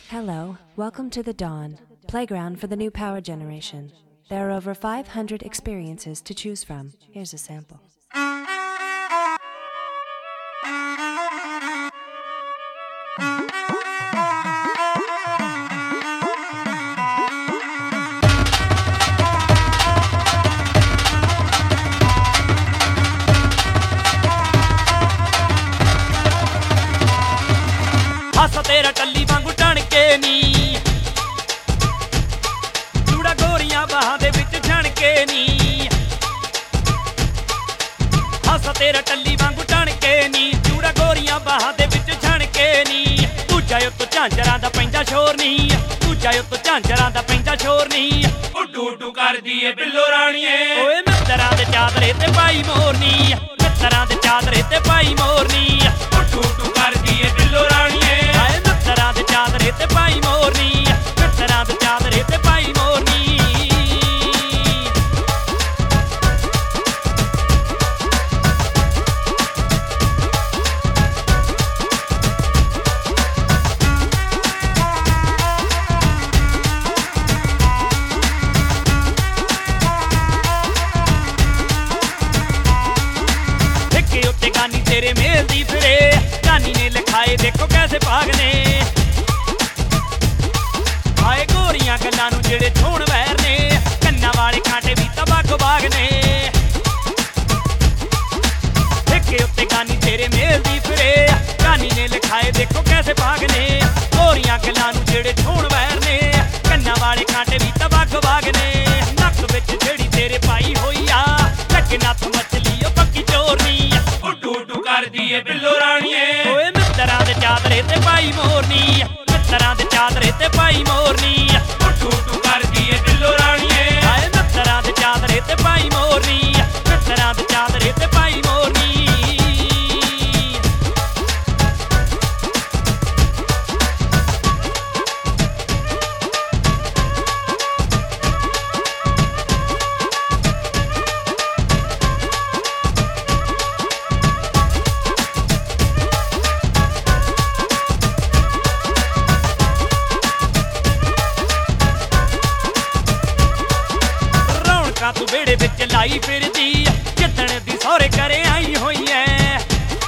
Hello, welcome to the Dawn, playground for the new power generation. There are over 500 experiences to choose from. Here's a sample. ਹਾਸਾ ਤੇਰਾ ਟੱਲੀ ਵਾਂਗੂ ਟਣ ਕੇ ਨੀ ਚੂੜਾ ਗੋਰੀਆਂ ਬਾਹਾਂ ਦੇ ਵਿੱਚ ਛਣ ਕੇ ਨੀ ਹਾਸਾ ਤੇਰਾ ਟੱਲੀ ਵਾਂਗੂ ਟਣ ਕੇ ਨੀ ਚੂੜਾ ਗੋਰੀਆਂ ਬਾਹਾਂ ਦੇ ਵਿੱਚ ਛਣ ਕੇ ਨੀ ਦੂਜਾ ਉੱਤੋਂ ਝਾਂਜਰਾਂ ਦਾ ਪੈਂਦਾ ਸ਼ੋਰ ਨੀ ਦੂਜਾ ਉੱਤੋਂ ਝਾਂਜਰਾਂ ਦਾ ਪੈਂਦਾ ਸ਼ੋਰ ਨੀ ਉੱਡੂ ਉੱਡੂ ਕਰਦੀ ਏ ਬਿੱਲੋ ਰਾਣੀਏ ਓਏ ਮਿੱਤਰਾਂ ਦੇ ਚਾਦਰੇ ਤੇ ਪਾਈ ਮੋਰਨੀ ਮਿੱਤਰਾਂ ਦੇ ਚਾਦਰੇ ਤੇ ਪਾਈ ਮੋਰਨੀ ਉੱਡੂ ਉੱਡੂ ਕਰਦੀ ਏ ਬਿੱਲੋ ਰਾਣੀਏ ਮਿੱਤਰਾਂ ਦੇ ਚਾਦਰੇ ਤੇ ਪਾਈ ਮੋਰਨੀ ਮਿੱਤਰਾਂ ਦੇ ਚਾਦਰੇ ਤੇ ਪਾਈ ਮੋਰਨੀ ਠੇਕੇ ਉੱਤੇ ਗਾਨੀ ਤੇਰੇ ਮੇਲ ਦੀ ਫਿਰੇ ਗਾਨੀ ਨੇ ਲਿਖਾਏ ਦੇਖੋ ਕੈਸੇ ਭਾਗ ਨੇ ਆਏ ਗੋਰੀਆਂ ਗੱਲਾਂ ਨੂੰ ਜਿਹੜੇ ਛੋਣ ਵੈਰ ਨੇ ਕੰਨਾਂ ਵਾਲੇ ਕਾਂਟੇ ਵੀ ਤਬਾਕ ਬਾਗ ਨੇ ਠੇਕੇ ਉੱਤੇ ਗਾਨੀ ਤੇਰੇ ਮੇਲ ਦੀ ਫਿਰੇ ਗਾਨੀ ਨੇ ਲਿਖਾਏ ਦੇਖੋ ਕੈਸੇ ਭਾਗ ਨੇ ਗੋਰੀਆਂ ਗੱਲਾਂ ਨੂੰ ਜਿਹੜੇ ਛੋਣ ਵੈਰ ਨੇ ਕੰਨਾਂ ਵਾਲੇ ਕਾਂਟੇ ਵੀ ਤਬਾਕ ਬਾਗ ਨੇ ਨੱਕ ਵਿੱਚ ਜਿਹੜੀ ਤੇਰੇ ਪਾਈ ਹੋਈ ਆ ਲੱਗੇ ਨੱਥ ਮੱਛਲੀ ਉਹ ਪੱਕੀ ਚੋਰਨੀ ਉੱਡੂ ਉੱਡੂ ਕਰਦੀ ਏ ਬਿੱਲੋ ਰਾਣੀਏ ਓਏ ਮਿੱਤਰਾਂ ਦੇ ਚਾਦਰੇ ਤੇ ਪਾਈ ਮੋਰਨੀ ਮਿੱਤਰਾਂ ਦੇ ਚਾਦਰੇ ਤੇ ਪਾਈ ਮੋਰਨੀ ਉੱਡੂ ਉੱਡੂ ਕਰਦੀ ਏ ਬਿੱਲੋ ਰਾਣੀਏ ਆਏ ਮਿੱਤਰਾਂ ਦੇ ਚਾਦਰੇ ਤੇ ਪਾਈ ਮੋਰਨੀ ਮਿੱਤਰਾਂ ਦੇ ਚਾਦਰੇ ਤੇ ਪਾਈ ਮੋਰਨੀ ਤੂੰ ਵਿਹੜੇ ਵਿੱਚ ਲਾਈ ਫਿਰਦੀ ਜਿੱਦਣ ਦੀ ਸਹੁਰੇ ਘਰੇ ਆਈ ਹੋਈ ਐ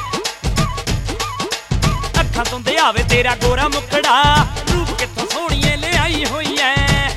ਅੱਖਾਂ ਤੋਂ ਦਿਆਵੇ ਤੇਰਾ ਗੋਰਾ ਮੁਖੜਾ ਰੂਪ ਕਿੱਥੋਂ ਸੋਹਣੀਏ ਲਿਆਈ ਹੋਈ ਐ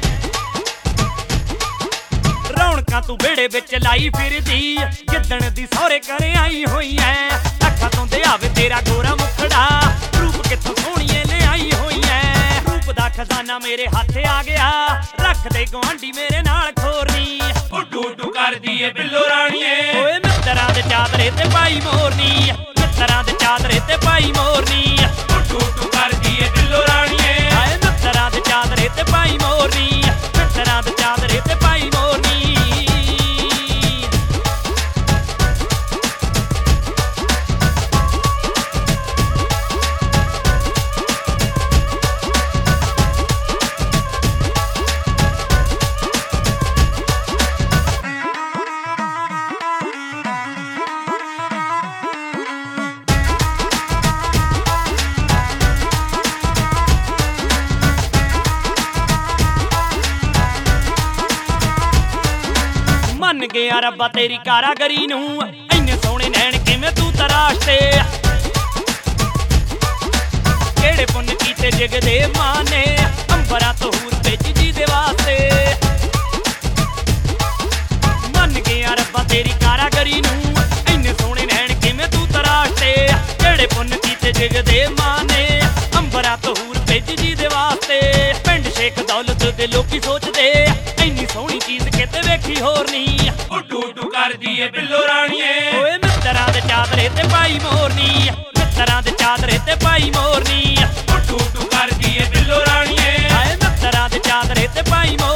ਰੌਣਕਾਂ ਤੂੰ ਵਿਹੜੇ ਵਿੱਚ ਲਾਈ ਫਿਰਦੀ ਜਿੱਦਣ ਦੀ ਸਹੁਰੇ ਘਰੇ ਆਈ ਹੋਈ ਐ ਅੱਖਾਂ ਤੋਂ ਦਿਆਵੇ ਤੇਰਾ ਗੋਰਾ ਮੁਖੜਾ ਰੂਪ ਕਿੱਥੋਂ ਸੋਹਣੀਏ ਲਿਆਈ ਹੋਈ ਐ ਰੂਪ ਦਾ ਖਜ਼ਾਨਾ ਮੇਰੇ ਹੱਥ ਆ ਗਿਆ ਰੱਖ ਦੇ ਗੁਆਂਢੀ ਮੇਰੇ ਨਾਲ ਖੋਰਨੀ ਉੱਡੂ ਉੱਡੂ ਕਰਦੀ ਏ ਬਿੱਲੋ ਰਾਣੀਏ ਓਏ ਮਿੱਤਰਾਂ ਦੇ ਚਾਦਰੇ ਤੇ ਪਾਈ ਮੋਰਨੀ ਮਿੱਤਰਾਂ ਦੇ ਚਾਦਰੇ ਤੇ ਪਾਈ ਮੋਰਨੀ ਉੱਡੂ ਉੱਡੂ ਕਰਦੀ ਏ ਬਿੱਲੋ ਰਾਣੀਏ ਆਏ ਮਿੱਤਰਾਂ ਦੇ ਚਾਦਰੇ ਤੇ ਪਾਈ ਮੋਰਨੀ ਮਿੱਤਰਾਂ ਦੇ ਚਾਦਰੇ ਤੇ ਪਾਈ ਮੋਰਨੀ ਮੰਨ ਗਿਆ ਰੱਬਾ ਤੇਰੀ ਕਾਰਾਗਰੀ ਨੂੰ ਇੰਨੇ ਸੋਹਣੇ ਨੈਣ ਕਿਵੇਂ ਤੂੰ ਤਰਾਸ਼ਤੇ ਕਿਹੜੇ ਪੁੰਨ ਕੀਤੇ ਜਗ ਦੇ ਮਾਂ ਨੇ ਅੰਬਰਾਂ ਤੋਂ ਹੂਰ ਭੇਜੀ ਜੀ ਦੇ ਵਾਸਤੇ ਮੰਨ ਗਿਆ ਰੱਬਾ ਤੇਰੀ ਕਾਰਾਗਰੀ ਨੂੰ ਇੰਨੇ ਸੋਹਣੇ ਨੈਣ ਕਿਵੇਂ ਤੂੰ ਤਰਾਸ਼ਤੇ ਕਿਹੜੇ ਪੁੰਨ ਕੀਤੇ ਜਗ ਦੇ ਮਾਂ ਨੇ ਅੰਬਰਾਂ ਤੋਂ ਹੂਰ ਭੇਜੀ ਜੀ ਦੇ ਵਾਸਤੇ ਪਿੰਡ ਸ਼ੇਖ ਦੌਲਤ ਦੇ ਲੋਕੀ ਸੋਚਦੇ ਇੰਨੀ ਸੋਹਣੀ ਚੀਜ਼ ਕਿਤੇ ਵੇਖੀ ਹੋਰ ਨਹੀਂ ਉੱਡੂ ਉੱਡੂ ਕਰਦੀ ਏ ਬਿੱਲੋ ਰਾਣੀਏ ਓਏ ਮਿੱਤਰਾਂ ਦੇ ਚਾਦਰੇ ਤੇ ਪਾਈ ਮੋਰਨੀ ਮਿੱਤਰਾਂ ਦੇ ਚਾਦਰੇ ਤੇ ਪਾਈ ਮੋਰਨੀ ਉੱਡੂ ਉੱਡੂ ਕਰਦੀ ਏ ਬਿੱਲੋ ਰਾਣੀਏ ਆਏ ਮਿੱਤਰਾਂ ਦੇ ਚਾਦਰੇ ਤੇ ਪਾਈ ਮੋਰਨੀ